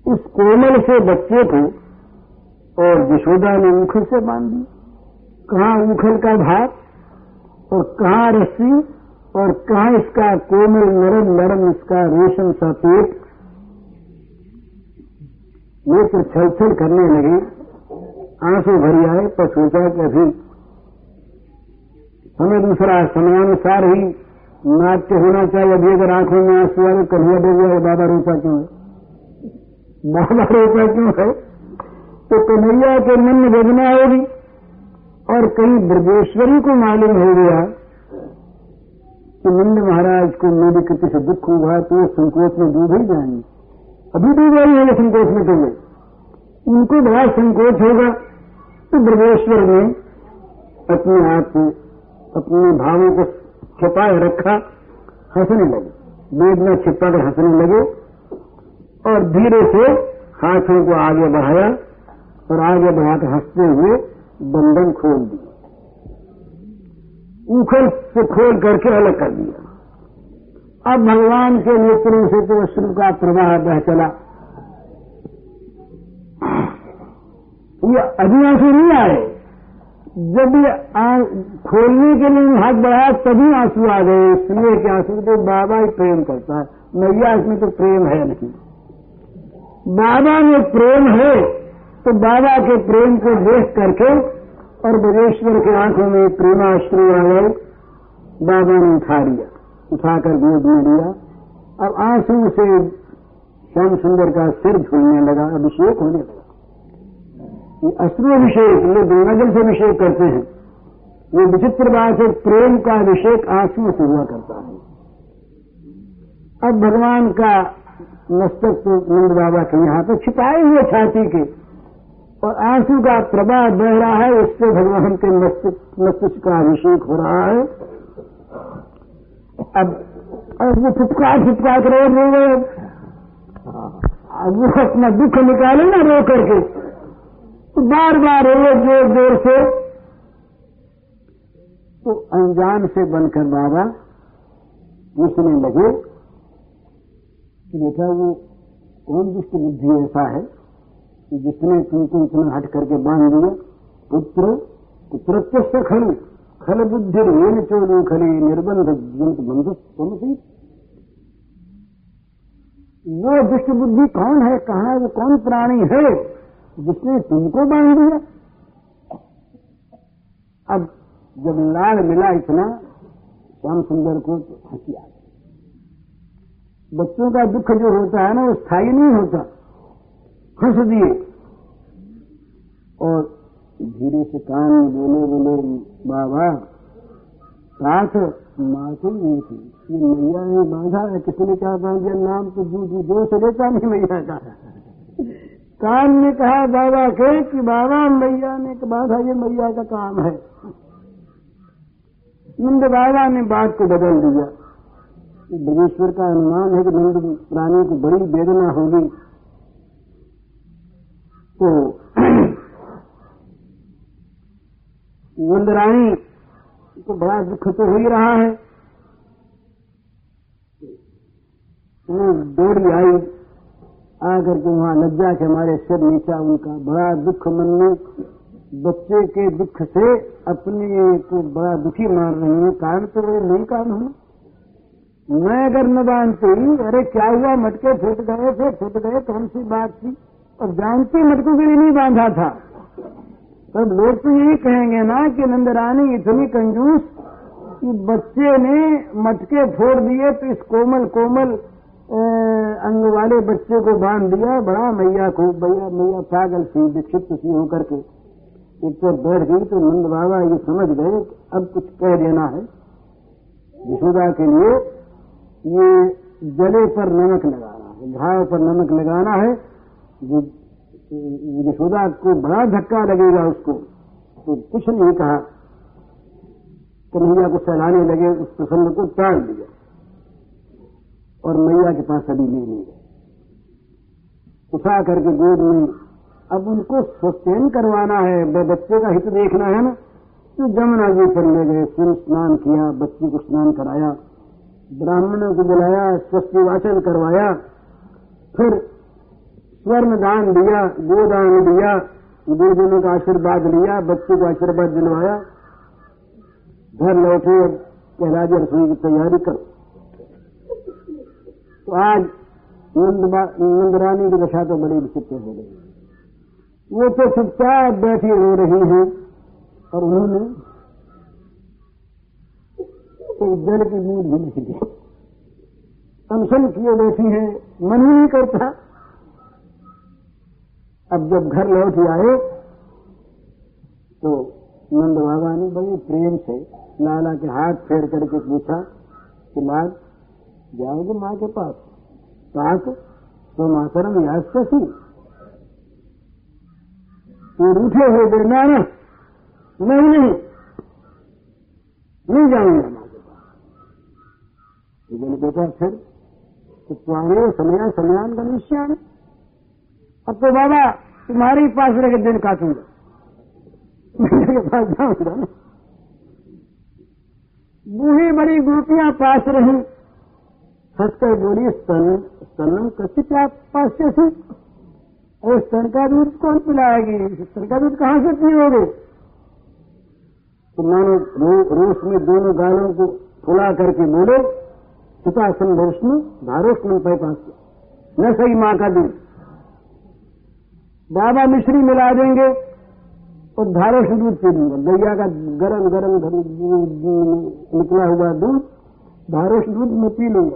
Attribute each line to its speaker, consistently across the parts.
Speaker 1: उस कोमल से बच्चे को और यशोदा ने उखल से बांध दी। कहाँ उखल का भाग और कहाँ रस्सी और कहाँ इसका कोमल नरम नरम इसका रेशम सा पेट। ये तो छल छल करने लगे, आंसू भरी आए, पर सोचा कि अभी समय दूसरा, समयानुसार ही नाट्य होना चाहिए। अभी अगर आंखों में आंसू आए, कन्हैया डूब गया, बाबा रोता क्यों है, बाबा रोता क्यों है? तो कन्हैया के मन में वेदना होगी। और कहीं ब्रजेश्वरी को मालूम हो गया कि नंद महाराज को मेरी कृति से दुख हुआ, तो वो संकोच में डूब ही जाएंगे। अभी डूब रही है संकोच में, तो उनको बड़ा संकोच होगा। तो ब्रजेश्वर ने अपने आप को, अपने भावों को छिपाए रखा, हंसने लगे, वेदना छिपा कर हंसने लगे और धीरे से हाथों को आगे बढ़ाया और आगे बढ़ाकर हंसते हुए बंधन खोल दिया, उखल से खोल करके अलग कर दिया। अब भगवान के नेत्रों से तो अश्रु का प्रवाह बह चला। ये अभी आंसू नहीं आए, जब ये खोलने के लिए हाथ बढ़ाया तभी आंसू आ गए। इसलिए कि आंसू तो बाबा ही प्रेम करता है, मैया इसमें तो प्रेम है नहीं। बाबा में प्रेम है तो बाबा के प्रेम को देख करके और ब्रजेश्वर की आंखों में प्रेमाश्रु आ गए। बाबा ने उठा लिया, उठाकर गोद में लिया। अब आंसू से श्याम सुंदर का सिर झूलने लगा, अभिषेक होने लगा। ये अश्रु अभिषेक, ये गंगाजल से अभिषेक करते हैं। ये विचित्र बात है, प्रेम का अभिषेक आंसू से हुआ करता है। अब भगवान का मस्तक तो नंद बाबा के यहाँ पे छिपाए हुए छाती के और आंसू का प्रवाह बह रहा है, उससे भगवान के मस्तिष्क का अभिषेक हो रहा है। अब वो फुटकार कर रो गए। अब वो अपना दुख निकाले ना रो करके, तो बार बार रो जोर जोर से। तो अनजान से बनकर बाबा पूछने लगे कि बेटा वो कौन दुष्ट बुद्धि ऐसा है जिसने तुमको इतना हट करके बांध दिया? पुत्रत्व खल खल बुद्धि रेन चोरू खली निर्बंध जंत बंधु तुमसी। वो दुष्ट बुद्धि कौन है, कहाँ वो कौन प्राणी है जिसने तुमको बांध दिया? अब जब लाड़ मिला इतना श्याम सुंदर को, तो हंसी आ गई। बच्चों का दुख जो होता है ना, वो स्थायी नहीं होता। हंस दिए और धीरे से कान में बोले बाबा साथ मासूम नहीं थी, ये मैया ने बांधा है। किसने क्या बांध दिया? नाम तो जो से लेता नहीं मैया का। कान ने कहा बाबा के कि बाबा मैया ने बांधा, ये मैया का काम है। नंद बाबा ने बात को बदल दिया। ब्रजेश्वर का अनुमान है कि नंद प्राणी को बड़ी वेदना होगी, तो नंदरानी को बड़ा दुख तो हो ही रहा है। वो दौड़ी आई, आकर के वहां लज्जा के हमारे सिर नीचा, उनका बड़ा दुख मन में। बच्चे के दुख से अपने को बड़ा दुखी मान रही है। कारण तो वो नहीं कारण हूं मैं, अगर न बांधती, अरे क्या हुआ, मटके फूट गए थे, फूट गए, कौन सी बात थी, और जानती मटकों के लिए नहीं बांधा था। तब लोग तो यही कहेंगे ना कि नंदरानी इतनी कंजूस कि बच्चे ने मटके फोड़ दिए तो इस कोमल कोमल अंग वाले बच्चे को बांध दिया। बड़ा मैया को, मैया पागल थी, विक्षिप्त सी होकर के एक तो बैठ गई। तो नंद बाबा ये समझ गए कि अब कुछ कह देना है यशोदा के लिए। ये जले पर नमक लगाना है, घाव पर नमक लगाना है। यशोदा को बड़ा धक्का लगेगा उसको, तो कुछ नहीं कहा। कन्हैया को सहलाने लगे, उस प्रसंग को टाल दिया और मैया के पास अभी ले गए, उठा करके गोद में। अब उनको स्वचयन करवाना है, बच्चे का हित देखना है ना। तो जमुना जी पर ले गए, फिर स्नान किया, बच्चे को स्नान कराया, ब्राह्मणों को बुलाया, स्वस्ति वाचन करवाया, फिर स्वर्ण दान दिया, गोदान दिया, गुरुजनों का आशीर्वाद लिया, बच्चे को आशीर्वाद दिलवाया, घर लौटे, कहलाजे रसोई की तैयारी कर। तो आज नंदरानी की दशा तो बड़ी विचित्र हो गई। वो तो चुपचाप बैठी रो रही हैं और उन्होंने एक जल की बूंद भी नहीं दी। अनशन किए बैठी हैं, मन ही नहीं करता। अब जब घर लौट आए तो नंद बाबा ने बड़े प्रेम से लाला के हाथ फेर करके पूछा कि लाल जाओगे माँ के पास? पास तो मातरम याद कैसी तो रूठे हो गए, ना नहीं जाऊंगा माँ के पास। बोले बेटा फिर तो तुम्हारे समयान का निश्चय। अब तो बाबा तुम्हारे ही पास रह के दिन काटूंगा, मेरे पास जाऊंगा ना। बूढ़ी बड़ी गोपियां पास रही, हंसकर बोली स्तनम कसी पास से थी, और स्तन का दूध कौन पिलाएगी? स्तन का दूध कहां से पियोगे? तो मानो रोष में दोनों गालों को फुला करके बोले, सुतासन भोष्ण धारोष्ण पे पास न सही माँ का दूध। बाबा मिश्री मिला देंगे और धारों से दूध पी लूंगा। गैया का गरम निकला हुआ दूध, धारों से दूध में पी लूंगा।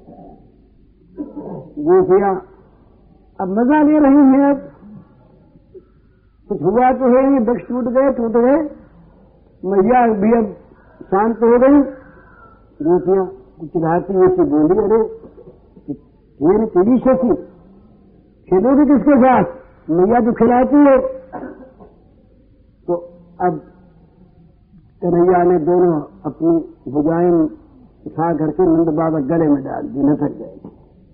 Speaker 1: गोपियां अब मजा ले रही हैं। अब कुछ हुआ तो है नहीं, वृक्ष टूट गए, मैया भी अब शांत हो गई। गोपियां कुछ राती ऐसी बोली, अरे ये पीढ़ी से थी, खेलोगे किसके साथ? मैया तो खिलाती है। तो अब कन्हैया ने दोनों अपनी भुजाएं उठा करके नंद बाबा गले में डाल दी, लटक गए।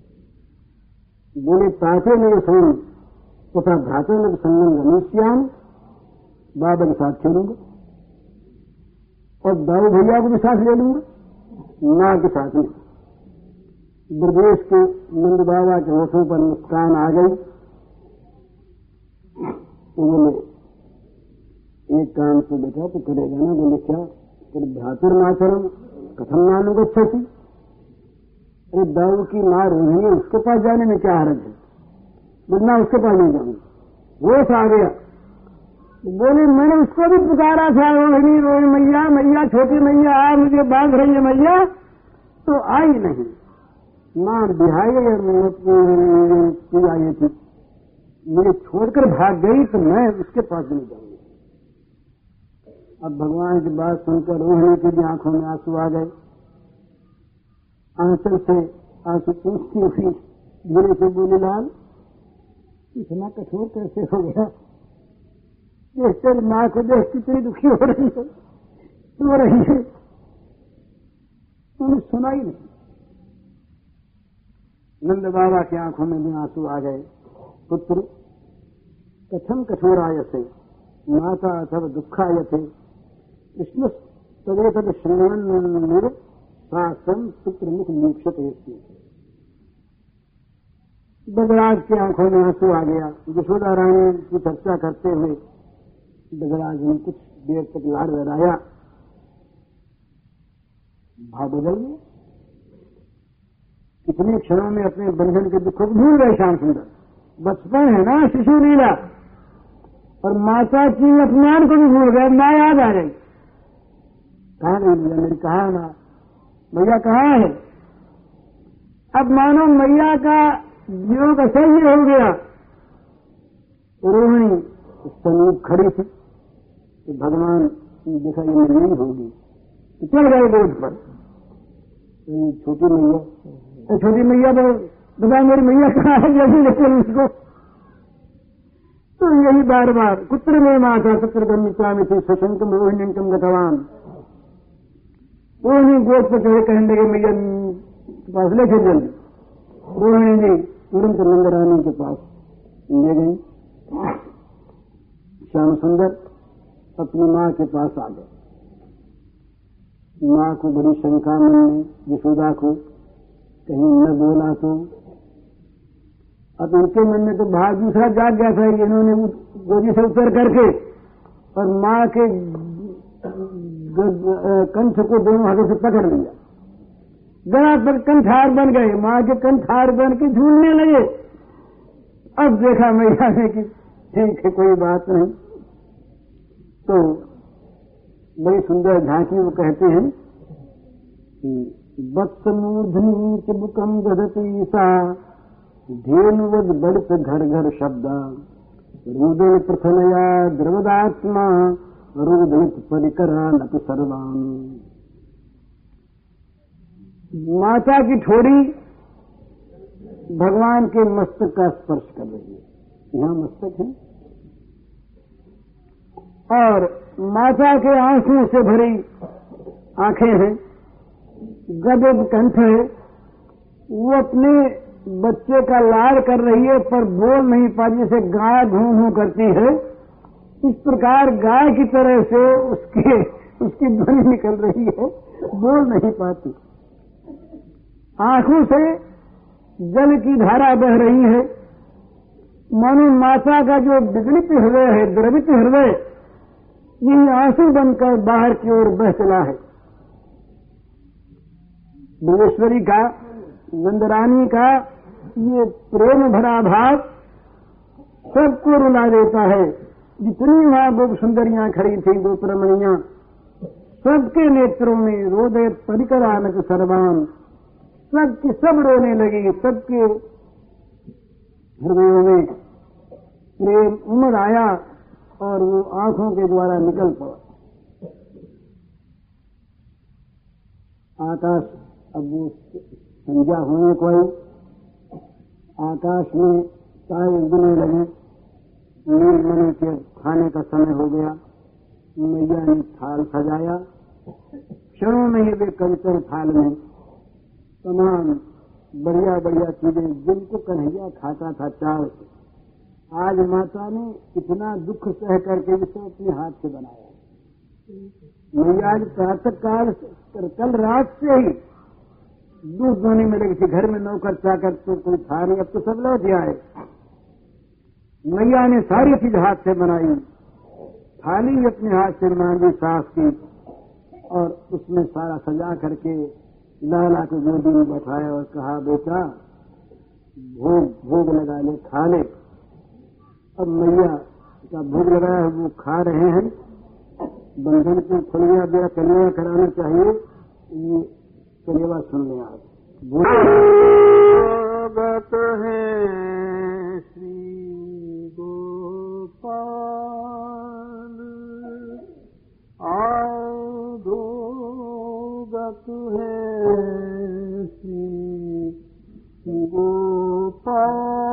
Speaker 1: बोले ताते मेरे सोन तथा भ्राते में संगम गणेश्याम, बाबा के साथ खेलूंगा और दाऊ भैया को भी साथ ले लूंगा, मां के साथ में। ब्रजेश के नंद बाबा के होठों पर मुस्कान आ गई। उन्होंने एक काम से बेटा तो करेगा ना? बोले क्या? तेरे भ्रातुर्माचरम कथम नानु गच्छति। अरे दाऊ की मां रोहिणी है, उसके पास जाने में क्या हर्ज है? बोलना उसके पास नहीं जाऊंगा। होश आ गया, बोले मैंने उसको भी पुकारा था, रोहिणी मैया छोटी मैया आ, मुझे बांध रही है मैया, तो आई नहीं। मां बिहाई आई थी, मुझे छोड़कर भाग गई तो मैं उसके पास नहीं जाऊंगी। अब भगवान की बात सुनकर रोहिणी की भी आंखों में आंसू आ गए। आंचल से आंसू पूछती हुई बुरे से बोली, लाल इतना कठोर कैसे हो गया? देख कर माँ को देख कितनी दुखी हो रही है, रो रही है। उन्हें सुना ही नहीं। नंद बाबा की आंखों में भी आंसू आ गए। पुत्र कथम कठोरायसे माता तब दुखायते कृष्ण तदेतद श्रवण शास्त्रम पुत्र मुख मोक्षते। बगराज की आंखों में आंसू आ गया। यशोदा रानी की चर्चा करते हुए बगराज ने कुछ देर तक लाड लड़ाया, भाव बदल गया। कितने क्षणों में अपने बंधन के दुखों को भूल गए। श्याम सुंदर बचपन है ना, शिशु लीला, और माता की अपमान को भी भूल गए। माँ याद आ गई, कहाँ गई मैया मेरी? कहा ना मैया कहाँ है? अब मानो मैया का वियोग असह्य हो गया। रोहिणी समीप खड़ी थी तो भगवान ने देखा ये नहीं होगी तो चल गए गोद पर। छोटी मैया बता मेरी मैया कहाँ है? जल्दी लेकर उसको। तो यही बार बार कुत्र में माता सत्र गमिता में थी सशंकम रोहिण्यंकम गतवान। रोहिणी गोद पर चढ़े कहने लगे मैया के पास लेके जल्दी। रोहिणी जी तुरंत नंदरानी के पास ले गई। श्याम सुंदर अपनी माँ के पास आ गए। माँ को बड़ी शंका मन में, यशोदा को कहीं न बोला तो अब इनके मन में तो भाव दूसरा जाग गया था कि इन्होंने गोदी से उतर करके और माँ के कंठ को दोनों हाथों से पकड़ लिया, गला पर कंठार बन गए, माँ के कंठार बन के झूलने लगे। अब देखा मैया ने कि ठीक है कोई बात नहीं, तो बड़ी सुंदर झांकी वो कहते हैं कि वत्स मूर्धनी चिबुकम दधती सा धेनुवद बढ़त घर घर शब्द रुदन प्रथनया द्रवदात्मा रुदनित परिकरा नत सर्वान। माता की ठोड़ी भगवान के मस्तक का स्पर्श कर रही है, यहां मस्तक है, और माता के आंसुओं से भरी आंखें हैं, गदगद कंठ है, वो अपने बच्चे का लाड कर रही है पर बोल नहीं पाती, जैसे गाय घूं घूं करती है इस प्रकार गाय की तरह से उसकी ध्वनि निकल रही है, बोल नहीं पाती। आंखों से जल की धारा बह रही है, मानो माता का जो विगलित हृदय है, द्रवित हृदय, यही आंसू बनकर बाहर की ओर बह चला है। भुवनेश्वरी का, नंदरानी का ये प्रेम भरा भाव सबको रुला देता है। जितनी वहां गोप सुंदरियां खड़ी थी, गोप रमणियां, सबके नेत्रों में रोदय परिकरानक सर्वान, सबकी सब रोने लगी, सबके हृदयों में प्रेम उमड़ आया और वो आंखों के द्वारा निकल पड़ा। आकाश, अब वो संध्या होने को आई, आकाश में तारे उगने लगे, नीलमणि के खाने का समय हो गया। मैया ने थाल सजाया, क्षणों में ही वे कंचन थाल में तमाम बढ़िया बढ़िया चीजें जिनको कन्हैया खाता था चाव से, आज माता ने इतना दुख सह करके इसे अपने हाथ से बनाया। मैया आज प्रातः काल कल रात से ही दूध धोने में लगी थी, घर में नौकर चाकर तो कोई था नहीं, अब तो सब लौट आए। मैया ने सारी चीज हाथ से बनाई, थाली अपने हाथ से मांगी, साफ की और उसमें सारा सजा करके लाला को गोदी में बैठाया और कहा बेटा भोग लगा ले, खा ले। अब मैया का भोग लगाया है, वो खा रहे हैं। बंधन की फलिया दिया कन्या कराना चाहिए, ये कलेवा सुन लें आप। भोगत है श्री गोपाल आओ, भोगत है श्री गोपाल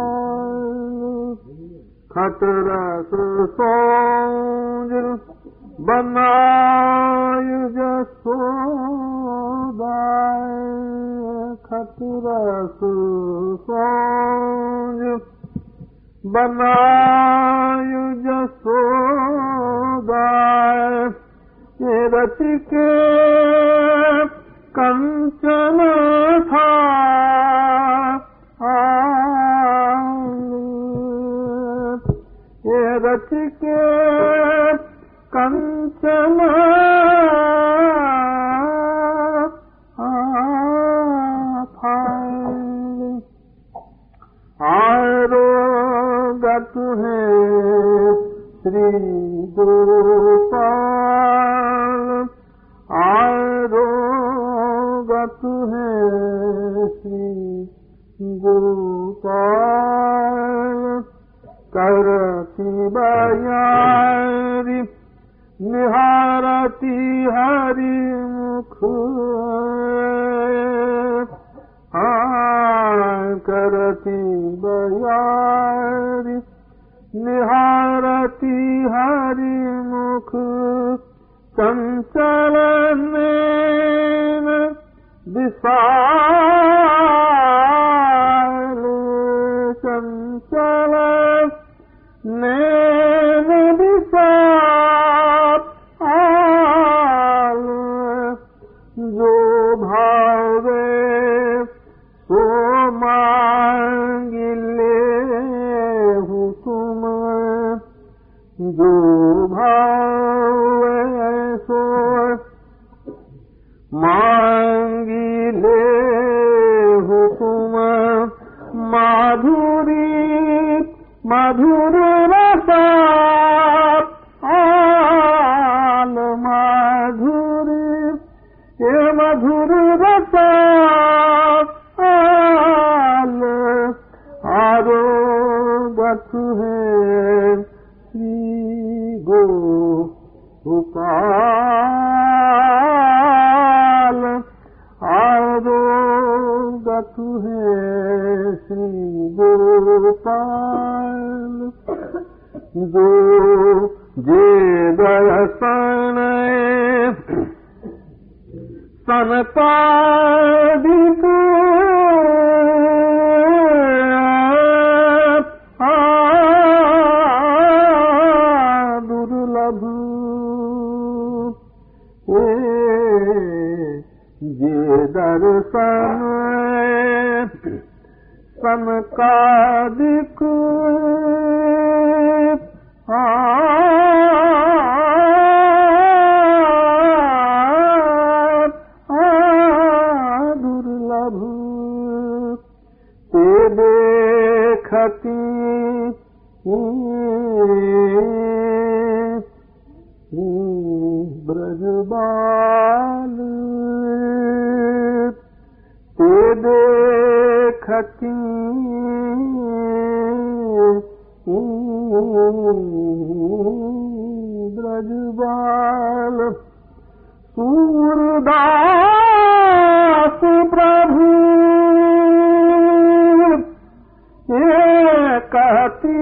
Speaker 1: खतरस सोंज बनाय जसोदा, खतरस सोंज बनाय जसोदा, ये रच के कंचन था ये रच के कंचन आरोगत है श्री गोपाल, आरोगत है श्री गोपाल, करती बयारी निहारती हरि मुख, करती बयारी निहारती हरि मुख, चंचल नैन विशाल, चंचल नैन विशाल, जो भावे सो मांग ले तुम जो भाव ऐसो मांगी ले तुम माधुरी मधुर रसा आल माधुरी ये मधुर रसा आल आरोगत है श्री गोपाल आरोगत है श्री गोपाल जो जे दर्शन सनपादिक दुर्लभ जे दर्शन सनकादिक दुर्लभ ते देखती ब्रजबाल ते देखती ब्रजबाल सूरदास प्रभु ये कहती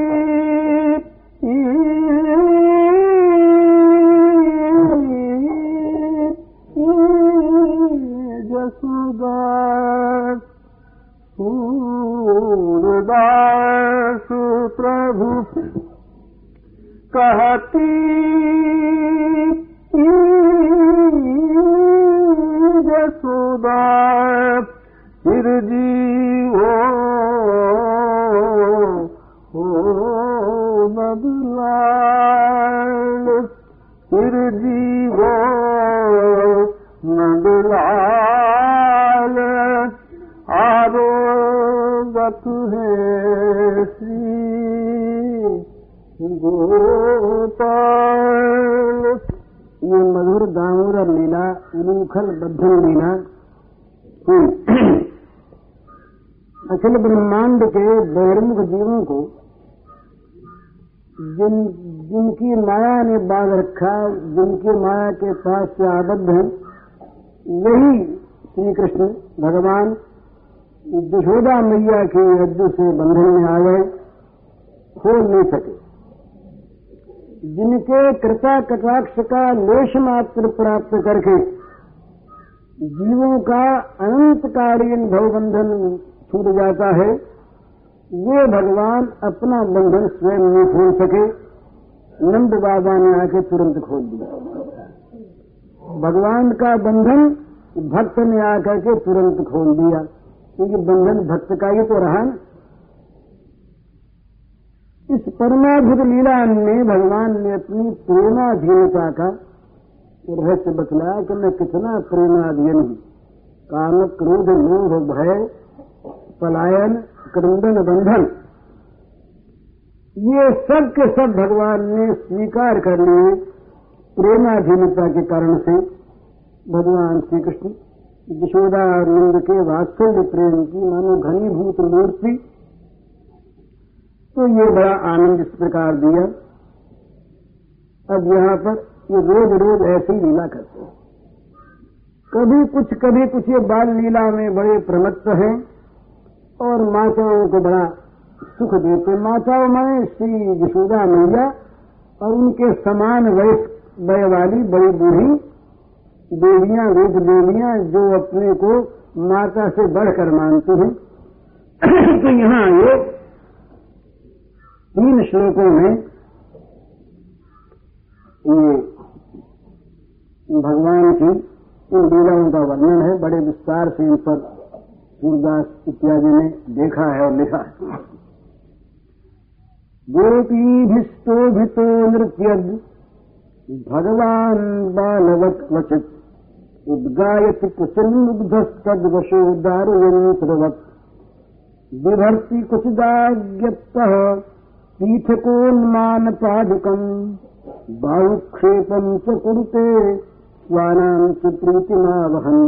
Speaker 1: जसोदा सूरदास प्रभु कहती जसोदा फिर जीवो नंदलाल फिर जीवो नंदलाल आरोगत है श्री गोपाल। ये मधुर दामोदर लीला उलूखल बद्धन लीला अखिल ब्रह्मांड के बहिर्मुख जीवों को जिनकी माया ने बांध रखा, जिनकी माया के पास से आबद्ध हैं, वही श्री कृष्ण भगवान यशोदा मैया के रज्जु से बंधन में आ गए, खोल नहीं सके। जिनके कृपा कटाक्ष का लेश मात्र प्राप्त करके जीवों का अनंतकालीन भवबंधन छूट जाता है, वे भगवान अपना बंधन स्वयं नहीं खोल सके। नंद बाबा ने आके तुरंत खोल दिया। भगवान का बंधन भक्त ने आकर के तुरंत खोल दिया, क्योंकि बंधन भक्त का ही तो रहा न। इस परमाद्भुत लीला में भगवान ने अपनी प्रेमाधीनता का रहस्य बतलाया कि मैं कितना प्रेमाधीन हूं। काम क्रोध लोभ भय पलायन क्रंदन बंधन, ये सब के सब भगवान ने स्वीकार कर लिए प्रेमाधीनता के कारण से। भगवान श्री कृष्ण यशोदा और नंद के वात्सल्य प्रेम की मानो घनीभूत मूर्ति, तो ये बड़ा आनंद इस प्रकार दिया। अब यहाँ पर ये रोज रोज ऐसी लीला करते हैं, कभी कुछ ये बाल लीला में बड़े प्रमत्त हैं और माताओं को बड़ा सुख देते। माताओं में श्री यशोदा मैया और उनके समान वय वाली बड़ी बूढ़ी देवियां, वेद देवियां, जो अपने को माता से बढ़कर मानती हैं। तो यहाँ ये 3 श्लोकों में ये भगवान की इन लीलाओं का वर्णन है। बड़े विस्तार से इन पर सूरदास इत्यादि ने देखा है और लिखा है। गोपीभिस्तोभितो नृत्यद् भगवान् बालवत् क्वचित् उद्गायति कुचिन्मुग्धस्तद्वशो दारुयन्त्रवत् बिभर्ति कुचिदाज्ञप्तः पीठकोन्मानपादुकम् बाहुक्षेपम् च कुरुते स्वानाम् च प्रीतिमावहन्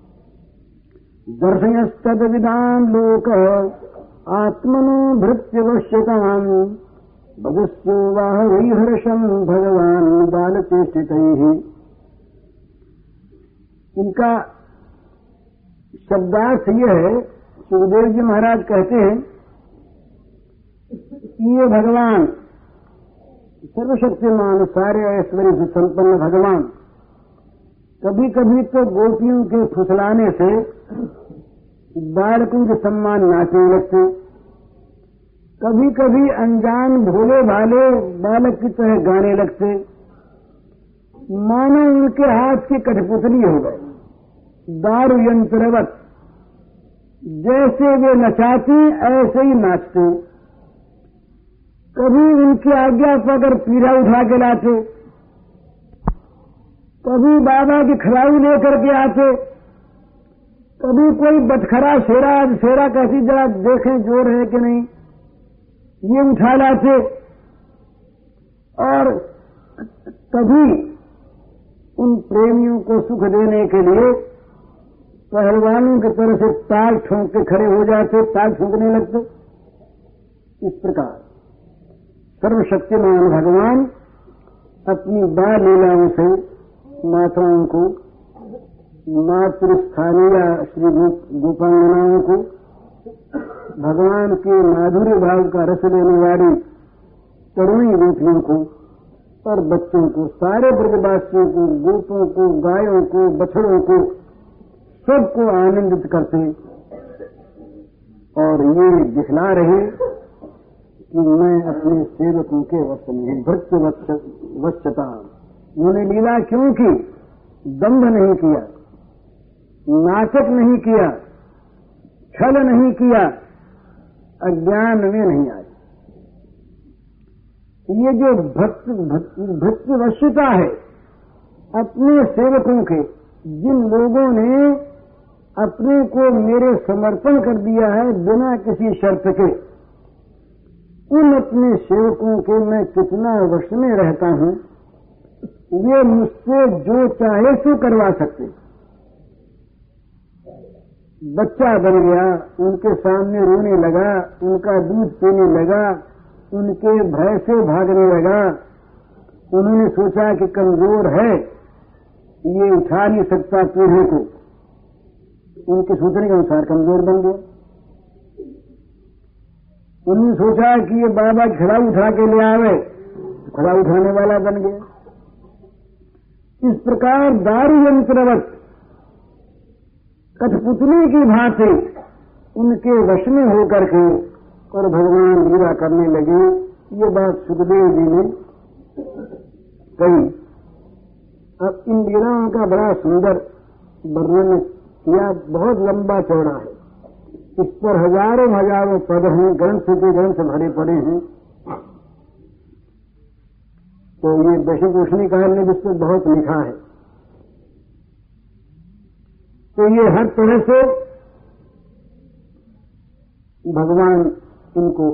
Speaker 1: दर्शयस्तद्विदान् लोकः आत्मनो भृत्यवश्यताम् भजस्यो वाहरीहर्षम् भगवान् बालचेष्टितैः। इनका शब्दार्थ यह है, सुखदेव जी महाराज कहते हैं कि ये भगवान सर्वशक्तिमान सारे ऐश्वर्य से संपन्न भगवान कभी कभी तो गोपियों के फुसलाने से बालकों के सम्मान नाचने लगते, कभी कभी अनजान भोले भाले बालक की तरह गाने लगते, मानो उनके हाथ की कठपुतली हो गए, दारू यंत्रवत। जैसे वे नचाते ऐसे ही नाचते। कभी उनकी आज्ञा पाकर पीढ़ा उठा के लाते, कभी बाबा की खिलाड़ी लेकर के आते, कभी कोई बटखरा शेरा कैसी जरा देखें जोर है कि नहीं, ये उठा लाते। और कभी उन प्रेमियों को सुख देने के लिए पहलवानों की तरह से ताल ठोंक के खड़े हो जाते, ताल ठोंकने लगते। इस प्रकार सर्वशक्तिमान भगवान अपनी बाल लीलाओं से माताओं को, मातृस्थानीय श्री गोपांगनाओं को, भगवान के माधुर्य भाव का रस लेने वाली तरुणी गोपियों को और बच्चों को, सारे ब्रजवासियों को, गोपों को, गायों को, बछड़ों को, सबको आनंदित करते और ये दिखला रहे कि मैं अपने सेवकों के वश में हूं। भृत्य वश्यता। उन्होंने लीला क्यों की? दंभ नहीं किया, नाटक नहीं किया, छल नहीं किया, अज्ञान में नहीं आए। ये जो भृत्यवश्यता है अपने सेवकों के, जिन लोगों ने अपने को मेरे समर्पण कर दिया है बिना किसी शर्त के, उन अपने सेवकों के मैं कितना वश में रहता हूं, वे मुझसे जो चाहे सो करवा सकते। बच्चा बन गया, उनके सामने रोने लगा, उनका दूध पीने लगा, उनके भय से भागने लगा, उन्होंने सोचा कि कमजोर है, ये उठा नहीं सकता पीढ़े को, उनके सोचने के अनुसार कमजोर बन गया। उन्होंने सोचा कि ये बाबा खड़ा उठा के ले आवे, खड़ा उठाने वाला बन गया। इस प्रकार दारू यंत्रवत कठपुतली की भांति उनके वश में होकर के और भगवान लीला करने लगे। ये बात सुखदेव जी ने कही। अब इन लीलाओं का बड़ा सुंदर वर्णन किया, बहुत लंबा चौड़ा है, इस पर हजारों पद हैं, ग्रंथ के ग्रंथ भरे पड़े हैं। तो ये दशभूषणी काल ने जिस पर बहुत लिखा है। तो ये हर तरह से भगवान इनको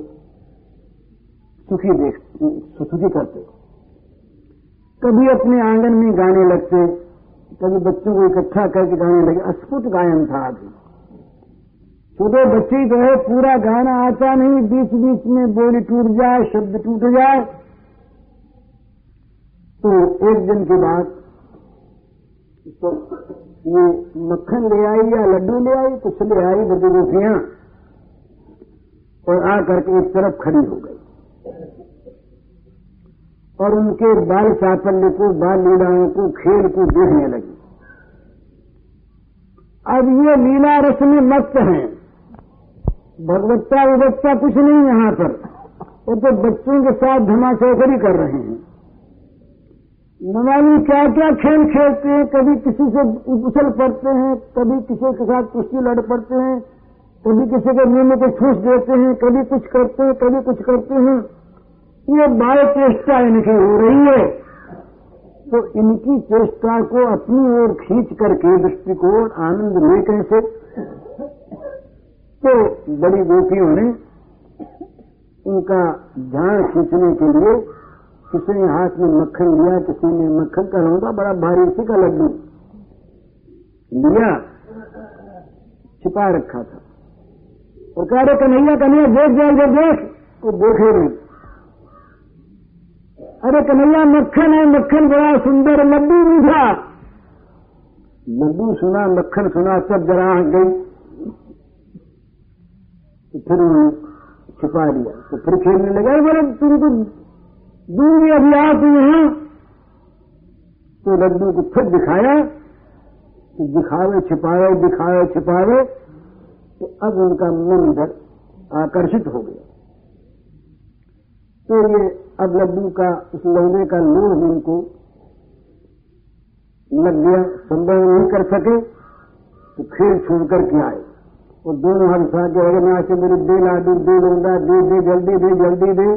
Speaker 1: सुखी करते। कभी अपने आंगन में गाने लगते, कभी बच्चों को इकट्ठा करके गाने लगे। अस्फुट गायन था अभी, छोटे बच्चे ही तो है, पूरा गाना आता नहीं, बीच बीच में बोली टूट जाए, शब्द टूट जाए। तो एक दिन के बाद तो ये मक्खन ले आई या लड्डू ले आई, कुछ ले आई ब्रजगोपियां, और आकर के एक तरफ खड़ी हो गई और उनके बाल चापल्य को, बाल लीलाओं को, खेल को देखने लगी। अब ये लीला रस में मस्त हैं, भगवत्ता विभक्ता कुछ नहीं यहां पर, वो तो बच्चों के साथ धमाचौकड़ी कर रहे हैं। न मालूम क्या क्या खेल खेलते हैं, कभी किसी से उछल पड़ते हैं, कभी किसी के साथ कुश्ती लड़ पड़ते हैं, कभी किसी के मुंह में कुछ ठूस देते हैं, कभी कुछ करते हैं, कभी कुछ करते हैं। ये बाह्य चेष्टा इनकी हो रही है, तो इनकी चेष्टा को अपनी ओर खींच करके दृष्टिकोण आनंद में कैसे। तो बड़ी गोपियों ने उनका ध्यान खींचने के लिए किसी ने हाथ में मक्खन लिया, किसी ने मक्खन का लौंदा बड़ा भारी उसी का लड्डू लिया, छिपा रखा था और कह रहे कन्हैया कन्हैया देख जाएंगे, देख। वो देखे नहीं। अरे कन्हैया मक्खन है, मक्खन बड़ा सुंदर, लड्डू मीठा। लड्डू सुना, मक्खन सुना, सब जरा गई। तो फिर उन्होंने छिपा दिया। तो फिर खेलने लगा, बोले तुमको दूंगी अभी आ तुम यहां। तो लड्डू को फिर दिखाया, तो दिखावे छिपावे, दिखावे छिपावे, तो अब उनका मन इधर आकर्षित हो गया। तो ये अब लड्डू का, उस लौंडे का लोभ इनको लग गया, संभव नहीं कर सके, तो खेल छोड़ करके आए और दोनों हाथ उठा के अरे ना से मेरे दे लाडू, दे लौंडा, दे दे जल्दी दे, जल्दी दे।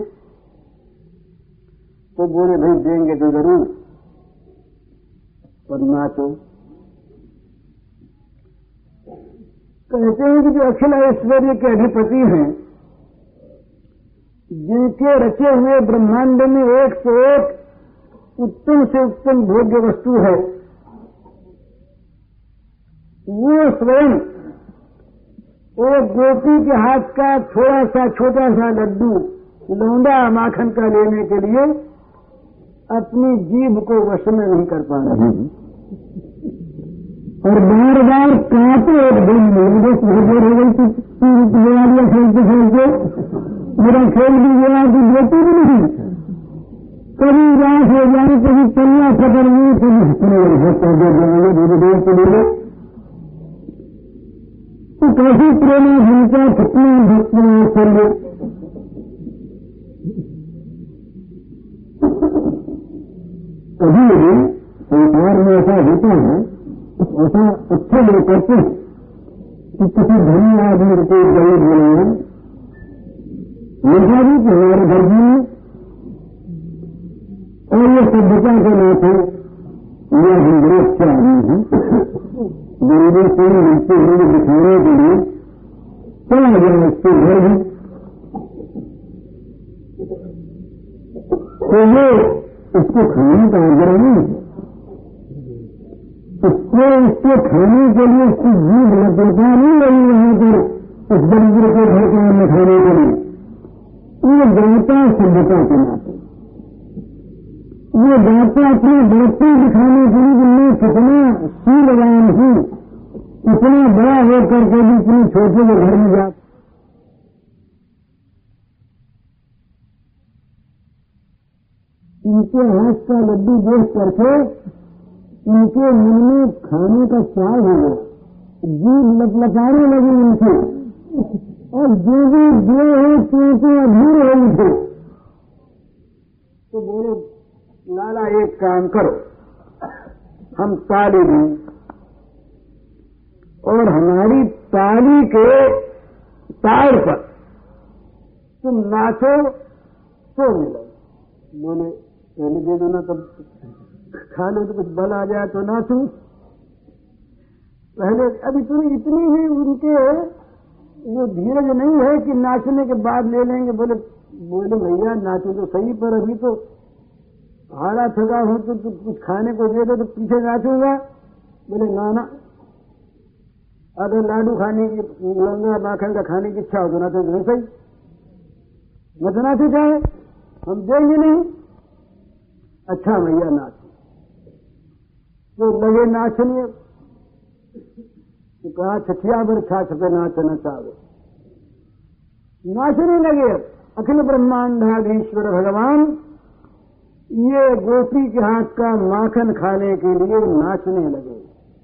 Speaker 1: तो बोले भाई देंगे तो जरूर, पर नाचो। कहते हैं कि जो अखिल ऐश्वर्य के अधिपति हैं, जिनके रचे हुए ब्रह्मांड में एक से एक उत्तम से उत्तम भोग्य वस्तु है, वो स्वयं एक गोपी के हाथ का थोड़ा सा छोटा सा लड्डू लौंडा माखन का लेने के लिए अपनी जीभ को वश में नहीं कर पा रहे और बार बार कांपे एकदम निर्देश भर हो गई थी। खेलते खेलते मेरा खेल भी गया कि बेटी भी नहीं, कभी रात हो जाए, कभी चलना सफर में, कभी होता जाएंगे धीरे धीरे के लिए। तो कैसी प्रेम भूमिका कितना भक्ति करिए। कभी संसार में ऐसा होता है, ऐसा अच्छे लोग करते हैं कि किसी धनी आदमी को गले बोलेंगे, लिखा भी कि हमारे घर में, और ये सभ्यता के नाते यह हम विरोध से आदमी हैं, गरीबों से मिलते हुए दिखाने के लिए चला गया उसके घर में। तो वो उसको खाने का आग्रह नहीं है, उसके खाने के लिए उसकी जीभ लपटा नहीं लगी वहां पर उस दरिद्र के घर के में खाने के लिए। ये दाता सभ्यता के नाते, ये दाता अपने बड़प्पन दिखाने के लिए कि मैं कितना शीलवान हूं, इतना बड़ा होकर के भी इतने छोटे के घर में जा। इनके हाथ का लड्डू देख करके इनके मन में खाने का चाव हो गया, जीभ लपलपाने लगी इनसे, और जो भी दिए हैं क्योंकि अधूरे हो उठे। तो बोले लाला एक काम करो, हम ताली दें और हमारी ताली के तार पर तुम नाचो तो मिलो। बोले पहले दे दो ना, तब खा लो तो कुछ बल आ जाए तो नाचूं। पहले अभी तुम्हें इतनी ही उनके वो धीरज नहीं है कि नाचने के बाद ले लेंगे। बोले भैया नाचो तो सही, पर अभी तो हारा थका हो तो कुछ खाने को दे दो तो पीछे नाचूंगा। बोले ना, अगर लाडू खाने की, लौंगा माखन का खाने की इच्छा हो तो नाचो तो सही, मत नाचो चाहे, हम देंगे नहीं। अच्छा भैया नाचो। तो लगे नाचने, तो कहा छठिया भर छाछ पे नाचना चाहे, नाचने लगे। अखिल ब्रह्मांडाधीश्वर भगवान ये गोपी के हाथ का माखन खाने के लिए नाचने लगे,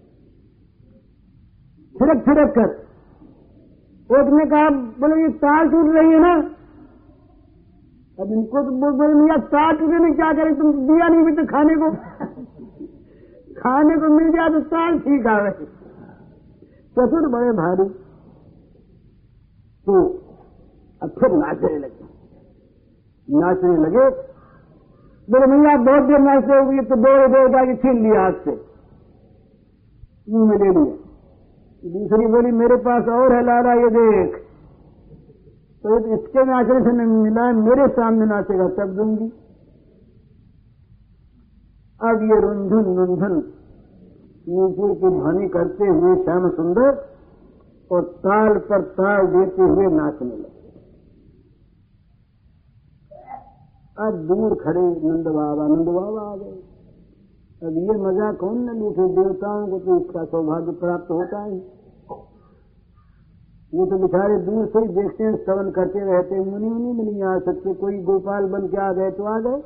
Speaker 1: छिड़क छिड़क कर। एक ने कहा, बोले ये ताल टूट रही है ना। अब इनको तो बोले भैया ताल टूटे में क्या करें, तुम दिया नहीं भी तो खाने को मिल जाए तो ताल ठीक आ रहे। चतुर बड़े भारी। तो अब फिर नाचने लगे, नाचने लगे। बोले भैया बहुत देर नाचते होगी, तो दौड़ जाके छीन लिया हाथ से, मुंह में ले लिया। दूसरी बोली मेरे पास और है लाला, ये देख। तो इसके नाचने से नहीं मिला, मेरे सामने नाचेगा तब दूंगी। अब ये रुंझुन रुंझुन नीचे की ध्वनि करते हुए श्याम सुंदर और ताल पर ताल देते हुए नाचने लगे। अब दूर खड़े नंद बाबा आ गए। अब ये मजा कौन न लूटे, देवताओं को तो इसका सौभाग्य प्राप्त होता है। वो तो बेचारे दूर से ही देखते हैं, श्रवण करते रहते हैं, मुनि भी नहीं आ सकते। कोई गोपाल बन के आ गए तो आ गए।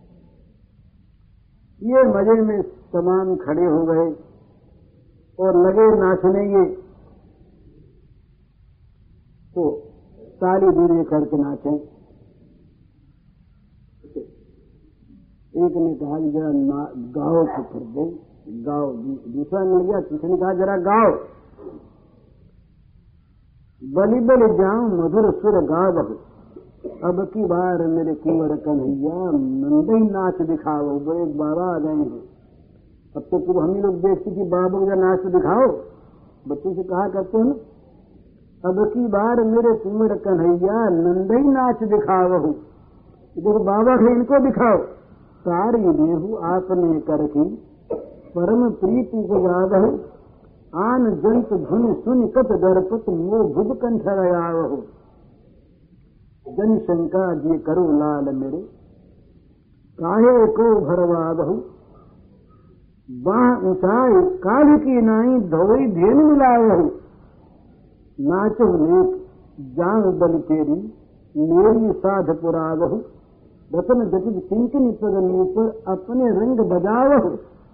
Speaker 1: ये मजे में तमाम खड़े हो गए और लगे नाचने। ये तो ताली दूरी करके नाचे। एक ने कहा जरा गाओ तो फिर दे, गाओ। दूसरा मिल गया, तीसरे ने कहा जरा गाओ। बलि बलि जाऊं मधुर सुर गावहु, अब की बार मेरे कुंवर कन्हैया नंदई नाच दिखाओ। वो एक बाबा आ गए हैं। अब तो पूरा हम ही लोग देखते कि बाबू का नाच दिखाओ, बच्चों से कहा करते हैं। अब की बार मेरे कुंवर कन्हैया नंदई नाच दिखाओ। देखो बाबा है, इनको दिखाओ। सारी देहु आपने करके परम प्रीति को गावहु, आन जंत धुन सुन कत दरपत मोह भुज कंठ रयावहु। जन शंका जी करो लाल मेरे, काहे को भरवावहु। बाह ऊंचाई काल की नाई धोई धेन मिलावहु। नाचो नेक जान बल तेरी मेरी साध पुरावहु। रतन जटित किंकिनी पगनी पर अपने रंग बजावहु।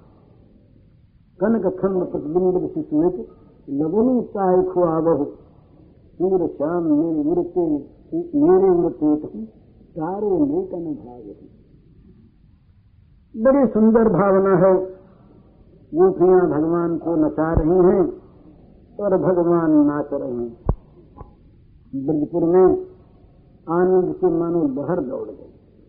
Speaker 1: कनक खंड प्रतिबिंब शिशुत लगनी चाहे खुआवहु। सूर श्याम मेरे मृत्य तारे में कन भावहु। बड़ी सुंदर भावना है। गोपियां भगवान को नचा रही हैं और भगवान नाच रहे हैं। ब्रजपुर में आनंद के मानो लहर दौड़ गई।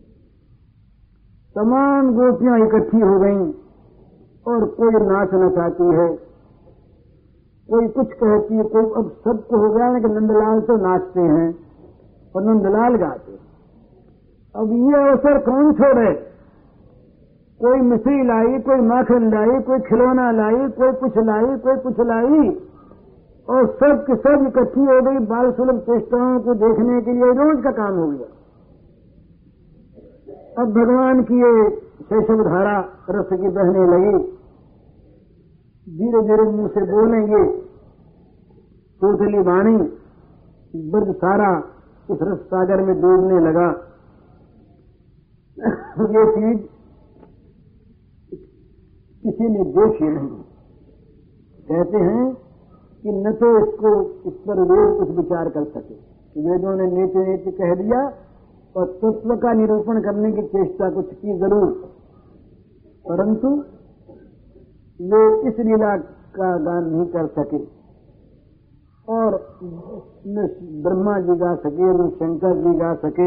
Speaker 1: तमाम गोपियां इकट्ठी हो गईं और कोई नाच नचाती है, कोई कुछ कहती है, कोई। अब सबको हो गया ना कि नंदलाल तो नाचते हैं और नंदलाल गाते। अब ये अवसर कौन छोड़े? कोई मिश्री लाई, कोई माखन लाई, कोई खिलौना लाई, कोई कुछ लाई, कोई कुछ लाई, और सब के सब इकट्ठी हो गई बाल सुलभ चेष्टाओं को देखने के लिए। रोज का काम हो गया। अब भगवान की ये शैशव धारा रस की बहने लगी। धीरे धीरे मुंह से बोलेंगे टोटली वाणी। ब्रज सारा उस रस सागर में डूबने लगा। ये चीज किसी ने देखी नहीं। कहते हैं कि न तो इस पर वेद कुछ विचार कर सके। वेदों ने नीचे नीचे कह दिया और तत्व का निरूपण करने की चेष्टा कुछ की जरूर, परंतु वे इस लीला का गान नहीं कर सके। और न ब्रह्मा जी गा सके, न शंकर जी गा सके।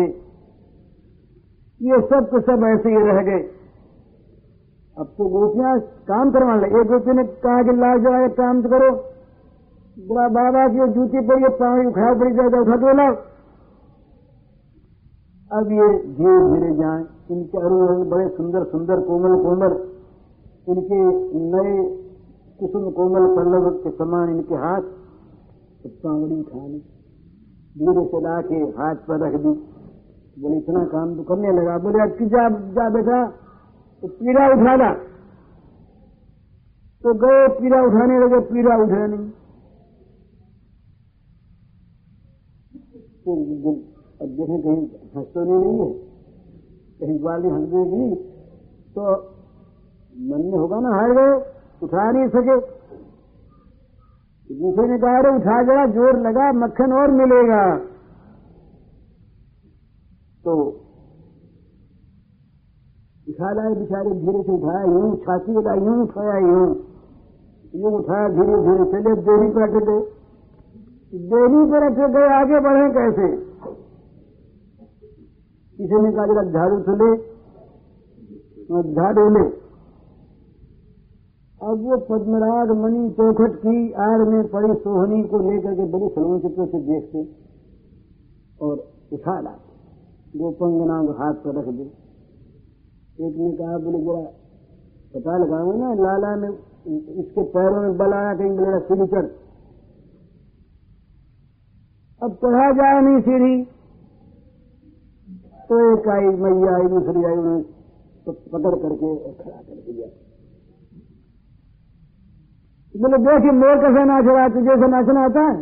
Speaker 1: ये सब के सब ऐसे ही रह गए। अब तो गोपियां काम करवा ले। एक गोपी ने कहा कि ला जाओ एक काम तो करो, बाबा की जूती पर ये पानी उठा पड़ी जाएगा, उठा के लाओ। अब ये धीरे धीरे जाए। इनके अरुण बड़े सुंदर सुंदर कोमल कोमल, इनके नए कुसुम कोमल पल्लव के समान इनके हाथ। पावड़ी उठा ली, धीरे से ला के हाथ पर रख दी। बोले इतना काम तो करने लगा। बोले अब की जा बेटा, तो पीड़ा उठा ला। तो गए पीड़ा उठाने लगे, पीड़ा उठा नहीं। तो अब देखें कहीं हंसने नहीं है, कहीं ग्वाली हंस देगी तो मन में होगा ना, हार गए, उठा नहीं सके। दूसरे ने कहा अरे उठा जरा, जोर लगा, मक्खन और मिलेगा। तो उठा लाए बेचारे, धीरे से उठाया, यूं छाती लगा, यूं उठाया, यूं उठाया, धीरे धीरे चले। देरी पर अटक गए, देरी पर अटक गए, आगे बढ़े कैसे? किसी ने कहा जरा झाड़ू तो ले, झाड़ू ले। अब वो पद्मराग मणि चौखट की आड़ में पड़ी सोहनी को लेकर के बड़ी सलोन चित्रों से देखते और उठा लाते, गोपंगना को हाथ पर रख दे। एक ने कहा बोले जरा पता लगाओ ना, लाला ने इसके पैरों में बल आया कहीं बोला सीढ़ी चढ़। अब चढ़ा जाए नहीं सीढ़ी, तो एक आई मैया आई, दूसरी आई, उन्हें तो पकड़ करके और खड़ा कर दिया। बोले देखिए मोर कैसे नाच रहा है, तुझे से नाचना आता है।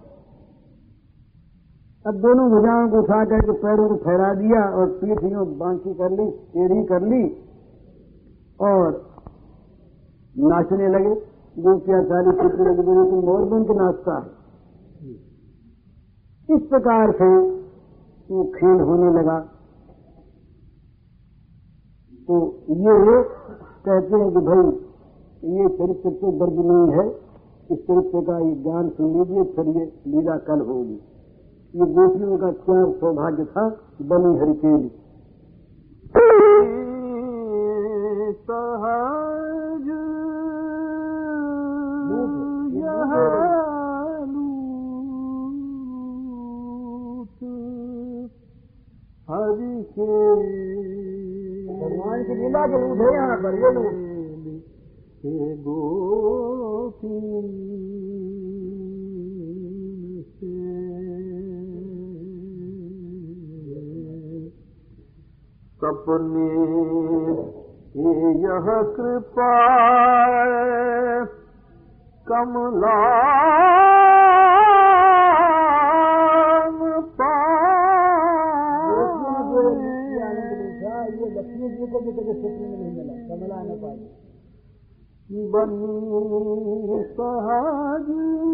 Speaker 1: अब दोनों भुजाओं को उठा करके पैरों को फहरा दिया और पीठ यूं बांकी कर ली, टेढ़ी कर ली और नाचने लगे। गोपियां सारी पीछे लगी, बोले तुम मोर बन के नाचता है। इस प्रकार से वो खेल होने लगा। तो ये कहते हैं कि भाई ये चरित्र तो दर्द नहीं है, इस चरित्र का ये ज्ञान सुन लीजिए, फिर ये लीला कल होगी। ये गोपियों का क्या सौभाग्य था, बनी हरिकेली।
Speaker 2: सहज हरिकेली,
Speaker 1: भगवान की लीला के रूप है यहाँ पर ये लोग।
Speaker 2: गोपी सपने यह कृपा कमला
Speaker 1: ये लक्ष्मी जी को भी कभी स्वप्न में नहीं मिला, कमला न पाई।
Speaker 2: बनी सहज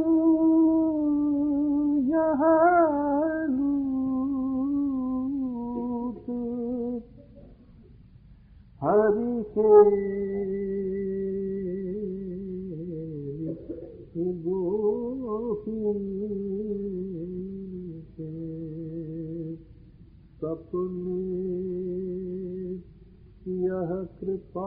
Speaker 2: यह लूट हरि के गोपी सपने यह कृपा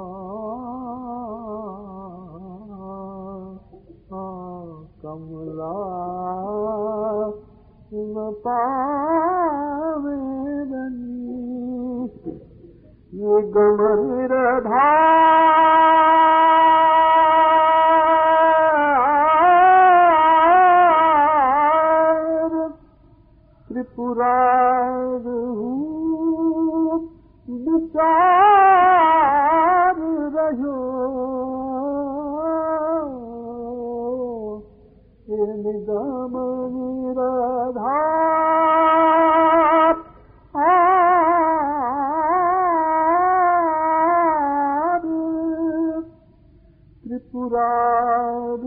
Speaker 2: कमला न पावे बनी। ये गमनिरधार त्रिपुरार हूँ विचार रहो निगम निराधार त्रिपुरार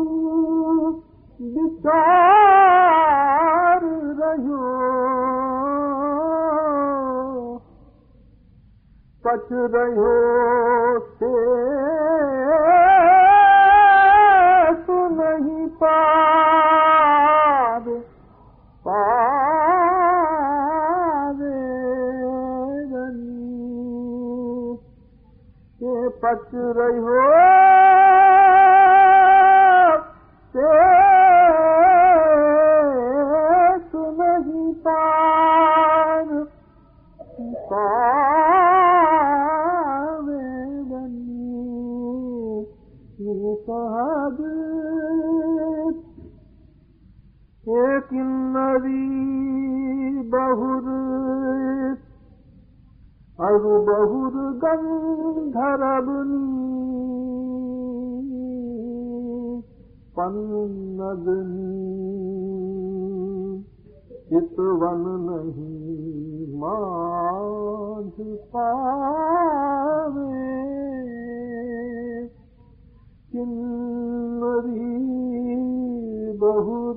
Speaker 2: विचार रहो पच रहो से नहीं पावे के पच रहो से नहीं पावे सहज एक किन्नरी बहुर अरु बहुर गंधर्वनी पन्नगनी चितवन नहीं मांझ पावे किन्नरी बहुर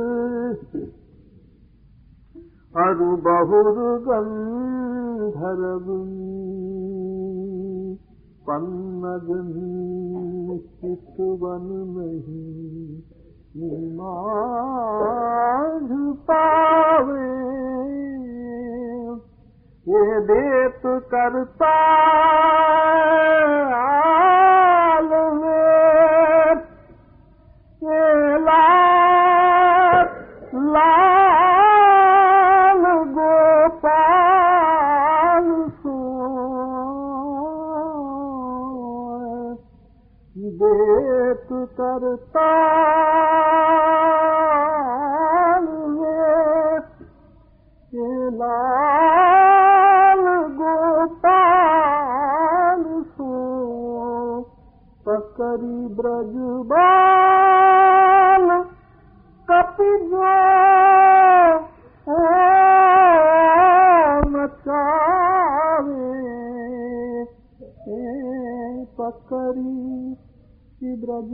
Speaker 2: अरु बहुर गंधर्वनी पन्नगनी चितवन नहीं मांझ पावे ये देत करता लाल गोपाल सो देत करता लाल गोपाल सो पकड़ी ब्रजबाल कपिजो मचावे पकड़ी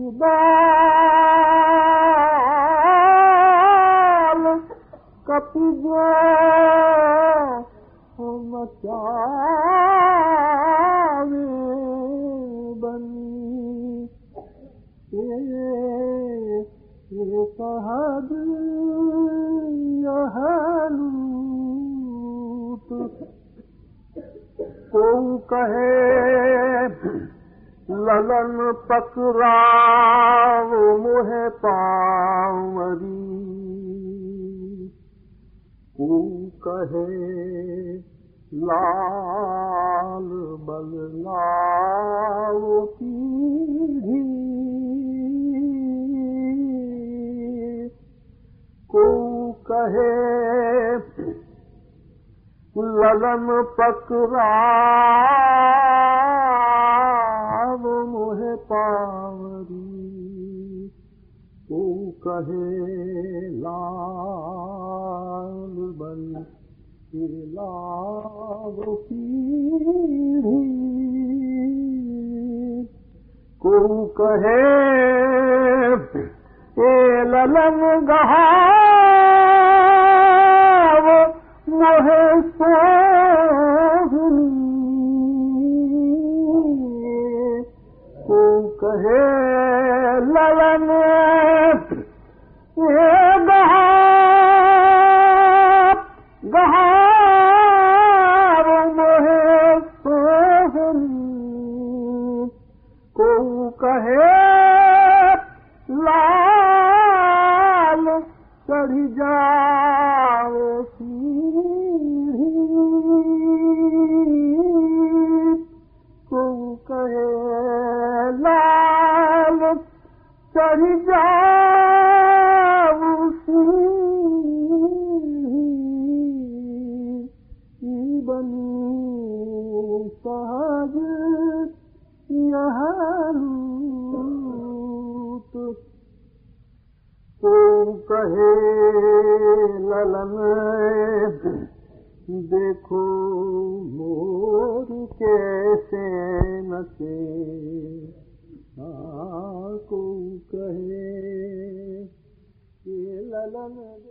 Speaker 2: ब्रजबाल कपिजो मचावे बनी ये सहज यह लूट को कहे ललन पकड़ाव मोहे पावरी को कहे लाल बल लाव पीढ़ी को कहे ललन पकड़ाव मोहे पावरी को कहे लाल बल लाव पीढ़ी को कहे ए ललन गहाव मोहे सोहनी को कहे ललन ए गहाव मोहे सोहनी को कहे लाल चढ़ी जाओ सीढ़ी को कहे लाल चढ़ी जाओ सीढ़ी बनी सहज यह को कहे ललन देखो मोर कैसे नचे को कहे ललन